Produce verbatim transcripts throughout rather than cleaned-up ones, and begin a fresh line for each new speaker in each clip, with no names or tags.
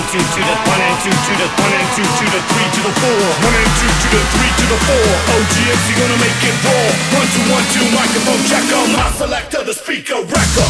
two to the one and two to the one and two to the three to the four. One and two to the three to the four. O G M C gonna make it raw. One two one two microphone checker. My selector, the speaker wrecker.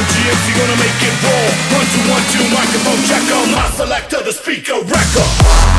Gonna make it raw. One two one two microphone checker. My selector, the speaker wrecker.